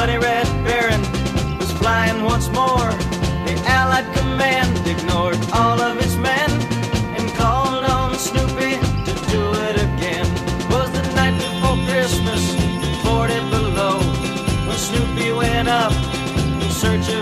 bloody Red Baron was flying once more. The Allied command ignored all of his men and called on Snoopy to do it again. It was the night before Christmas, 40 below, when Snoopy went up in search of